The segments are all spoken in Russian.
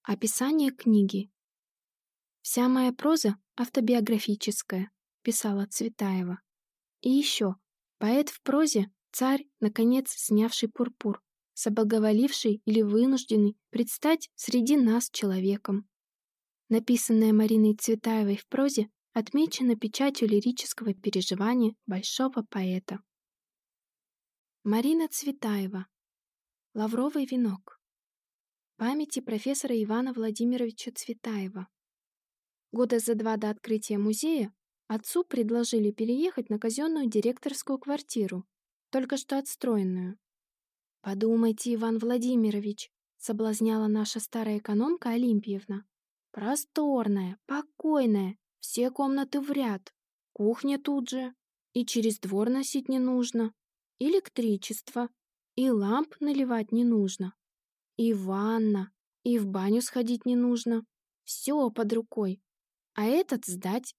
Описание книги. «Вся моя проза автобиографическая», — писала Цветаева. И еще, поэт в прозе — царь, наконец снявший пурпур, соблаговоливший или вынужденный предстать среди нас человеком. Написанное Мариной Цветаевой в прозе отмечено печатью лирического переживания большого поэта. Марина Цветаева. «Лавровый венок». Памяти профессора Ивана Владимировича Цветаева. Года за 2 до открытия музея отцу предложили переехать на казенную директорскую квартиру, только что отстроенную. «Подумайте, Иван Владимирович», — соблазняла наша старая экономка Олимпиевна. «Просторная, покойная, все комнаты в ряд, кухня тут же, и через двор носить не нужно, электричество, и ламп наливать не нужно. И ванна, и в баню сходить не нужно. Все под рукой. А этот сдать».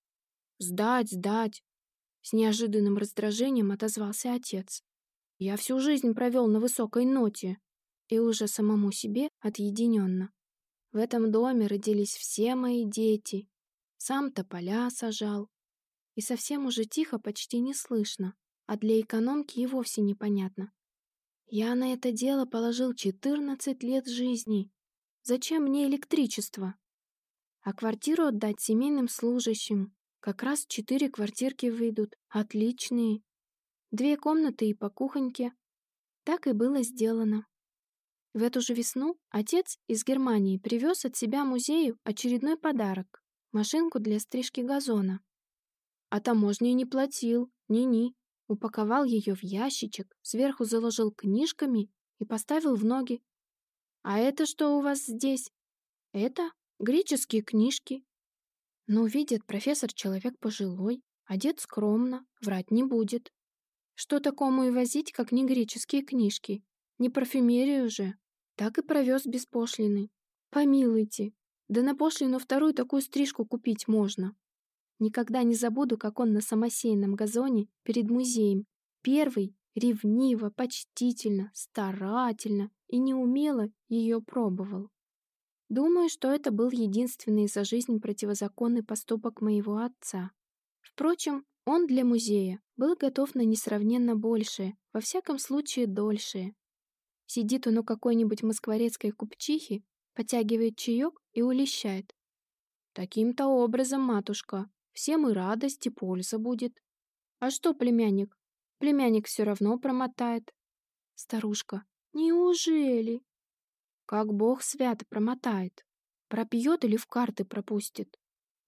«Сдать!» С неожиданным раздражением отозвался отец. «Я всю жизнь провел на высокой ноте». И уже самому себе отъединенно. «В этом доме родились все мои дети. Сам тополя сажал». И совсем уже тихо, почти не слышно, а для экономки и вовсе непонятно. «Я на это дело положил 14 лет жизни. Зачем мне электричество? А квартиру отдать семейным служащим. Как раз 4 квартирки выйдут. Отличные. 2 комнаты и по кухоньке». Так и было сделано. В эту же весну отец из Германии привез от себя музею очередной подарок — машинку для стрижки газона. А таможни не платил, ни-ни. Упаковал ее в ящичек, сверху заложил книжками и поставил в ноги. «А это что у вас здесь?» «Это греческие книжки». Но видит профессор человек пожилой, одет скромно, врать не будет. Что такому и возить, как не греческие книжки? Не парфюмерию же. Так и провез без пошлины. Помилуйте, да на пошлину 2 такую стрижку купить можно. Никогда не забуду, как он на самосеянном газоне перед музеем первый ревниво, почтительно, старательно и неумело ее пробовал. Думаю, что это был единственный за жизнь противозаконный поступок моего отца. Впрочем, он для музея был готов на несравненно большее, во всяком случае дольшее. Сидит он у какой-нибудь москворецкой купчихи, потягивает чаек и улещает. «Таким-то образом, матушка, всем и радость, и польза будет». «А что, племянник? Племянник все равно промотает». Старушка: «Неужели?» «Как Бог свято промотает. Пропьет или в карты пропустит.